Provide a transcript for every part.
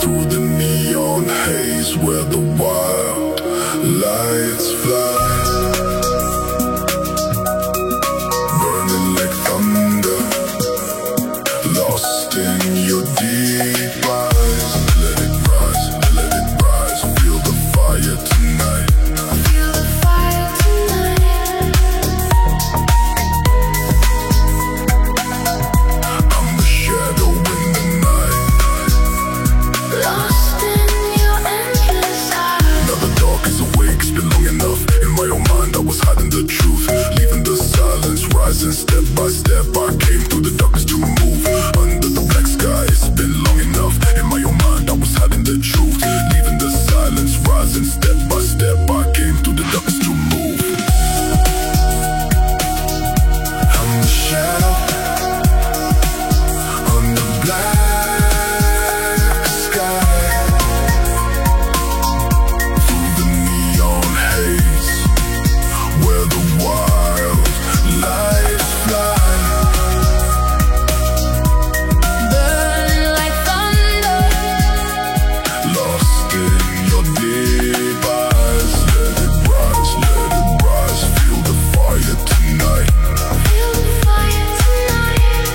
through the neon haze where the wild lights fly, burning like thunder, lost in your deep eyes. Let it rise, let it rise, feel the fire tonight. Feel the fire tonight. I'm the shadow in the night, lost in your endless eyes. now the dark is awake, it's been long enough. In my own mind I was hiding the truth, leaving the silence, rising step by step. I came through the darkness to move under the black sky. It's been long enough. In my own mind I was hiding the truth, leaving the silence, rising step by step. I came through the darkness to move. I'm the shadow on the black sky, through the neon haze where the wild lights fly, Burn like thunder, lost in your deep eyes. Let it rise, feel the fire tonight. feel the fire tonight.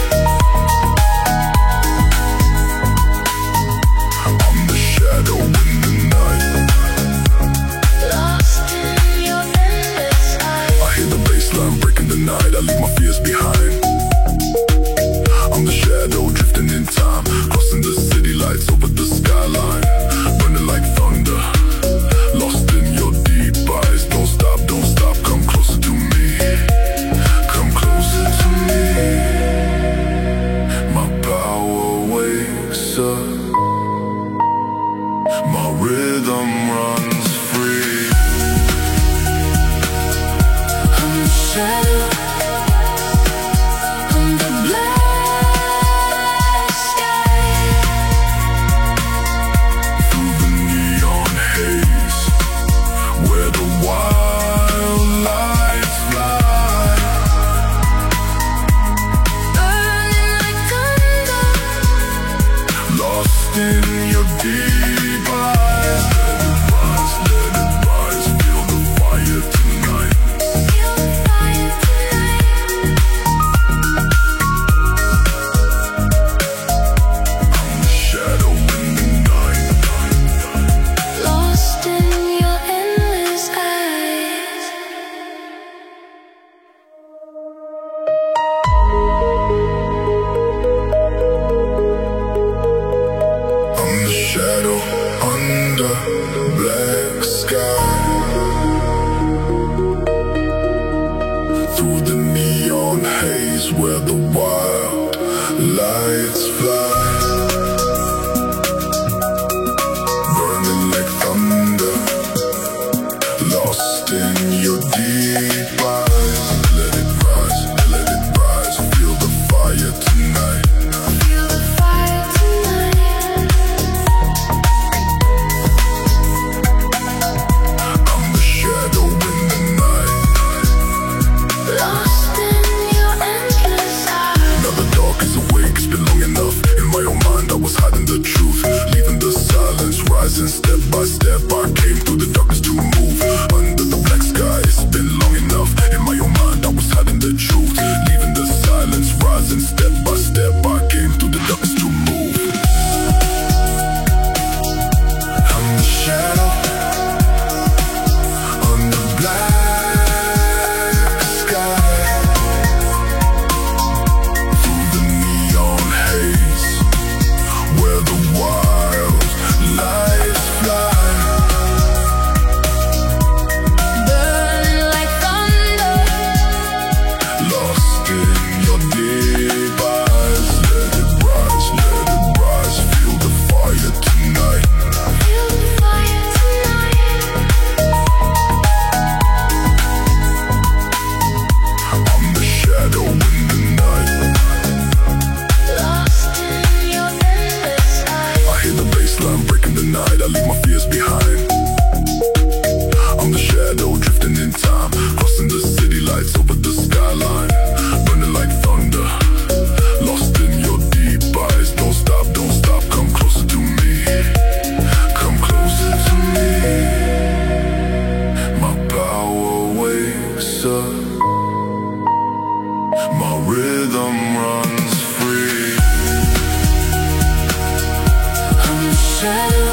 I'm the shadow in the night. Lost in your endless eyes. I hear the bassline breaking the night. I leave my fears behind. I'm the shadow drifting in time, crossing the city lights over the skyline, burning like thunder, lost in your deep eyes. Don't stop, come closer to me, come closer to me. My power wakes up, my rhythm runs free. I'm the shadow on the black sky. Through the neon haze where the wild lights fly, Burning like thunder, lost in your deep eyes. Let it rise, feel the fire tonight. feel the fire tonight. I'm the shadow in the night. Lost in your endless eyes. I'm the shadow under the black sky, through the neon haze where the wild lights fly, burning like thunder, lost in your deep eyes. Let it rise, feel the fire tonight. Feel the fire tonight. shadow.